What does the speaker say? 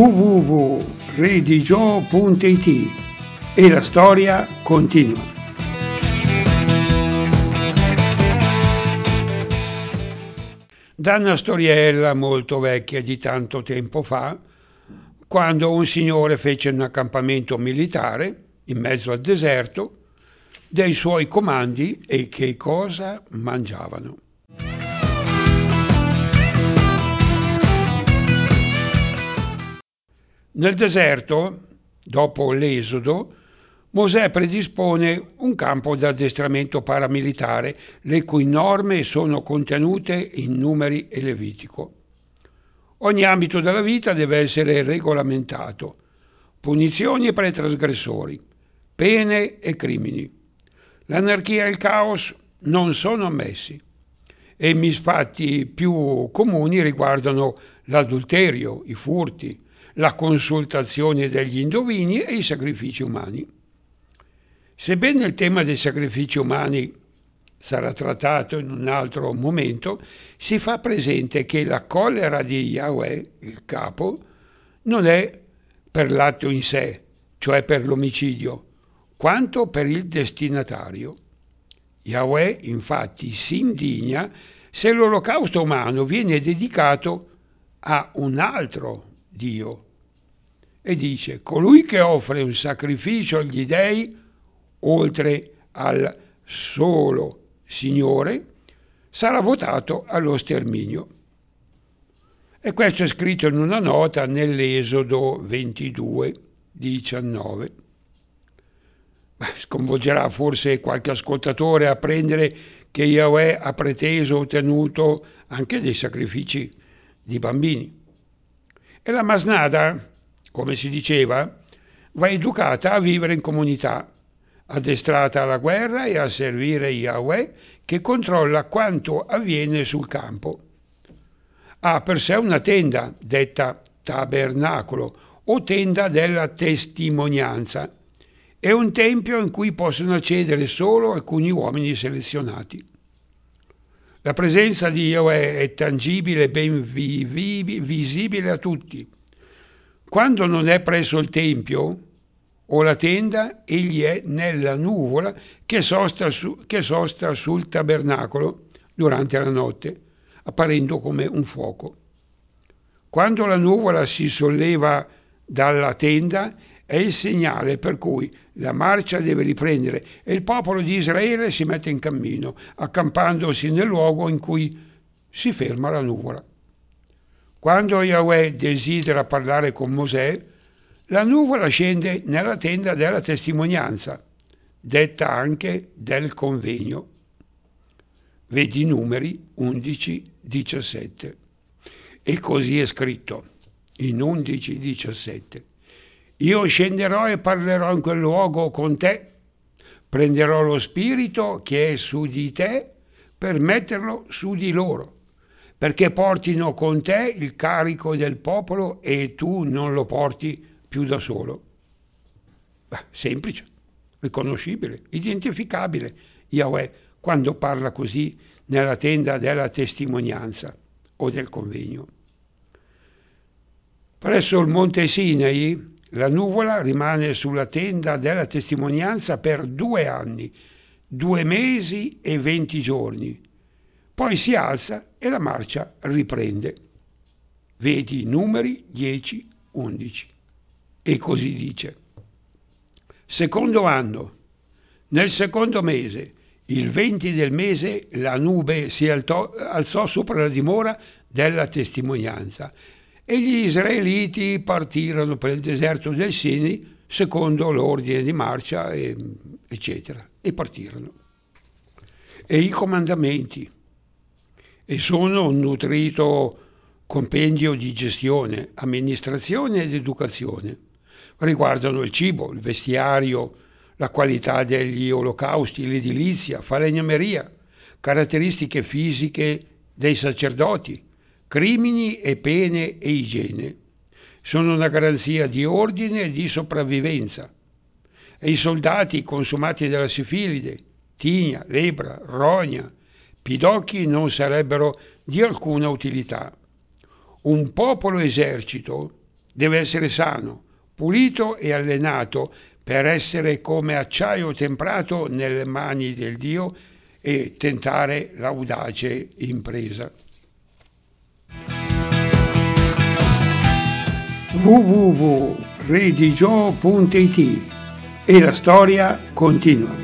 www.redigio.it e la storia continua. Da una storiella molto vecchia di tanto tempo fa, quando un signore fece un accampamento militare in mezzo al deserto, dei suoi comandi e che cosa mangiavano. Nel deserto, dopo l'Esodo, Mosè predispone un campo d'addestramento paramilitare, le cui norme sono contenute in Numeri e Levitico. Ogni ambito della vita deve essere regolamentato. Punizioni per i trasgressori, pene e crimini. L'anarchia e il caos non sono ammessi. E i misfatti più comuni riguardano l'adulterio, i furti, la consultazione degli indovini e i sacrifici umani. Sebbene il tema dei sacrifici umani sarà trattato in un altro momento, si fa presente che la collera di Yahweh, il capo, non è per l'atto in sé, cioè per l'omicidio, quanto per il destinatario. Yahweh infatti si indigna se l'olocausto umano viene dedicato a un altro Dio e dice: colui che offre un sacrificio agli dei oltre al solo Signore sarà votato allo sterminio. E questo è scritto in una nota nell'Esodo 22:19. Sconvolgerà forse qualche ascoltatore apprendere che Yahweh ha preteso e ottenuto anche dei sacrifici di bambini. E la masnada, come si diceva, va educata a vivere in comunità, addestrata alla guerra e a servire Yahweh che controlla quanto avviene sul campo. Ha per sé una tenda, detta tabernacolo o tenda della testimonianza, e un tempio in cui possono accedere solo alcuni uomini selezionati. La presenza di Yahweh è tangibile e ben visibile a tutti. Quando non è presso il tempio o la tenda, egli è nella nuvola che sosta sul tabernacolo durante la notte, apparendo come un fuoco. Quando la nuvola si solleva dalla tenda è il segnale per cui la marcia deve riprendere e il popolo di Israele si mette in cammino, accampandosi nel luogo in cui si ferma la nuvola. Quando Yahweh desidera parlare con Mosè, la nuvola scende nella tenda della testimonianza, detta anche del convegno. Vedi Numeri 11:17. E così è scritto in 11:17. Io scenderò e parlerò in quel luogo con te, prenderò lo spirito che è su di te per metterlo su di loro, perché portino con te il carico del popolo e tu non lo porti più da solo. Semplice, riconoscibile, identificabile Yahweh quando parla così nella tenda della testimonianza o del convegno. Presso il monte Sinai la nuvola rimane sulla tenda della testimonianza per 2 anni, 2 mesi e 20 giorni. Poi si alza e la marcia riprende. Vedi Numeri 10:11. E così dice. Secondo anno. Nel secondo mese, il 20 del mese, la nube si alzò sopra la dimora della testimonianza e gli israeliti partirono per il deserto del Sinai secondo l'ordine di marcia, eccetera, e partirono. E i comandamenti, e sono un nutrito compendio di gestione, amministrazione ed educazione. Riguardano il cibo, il vestiario, la qualità degli olocausti, l'edilizia, falegnameria, caratteristiche fisiche dei sacerdoti, crimini e pene e igiene. Sono una garanzia di ordine e di sopravvivenza. E i soldati consumati dalla sifilide, tigna, lepra, rogna, pidocchi non sarebbero di alcuna utilità. Un popolo esercito deve essere sano, pulito e allenato per essere come acciaio temprato nelle mani del Dio e tentare l'audace impresa. www.redigio.it e la storia continua.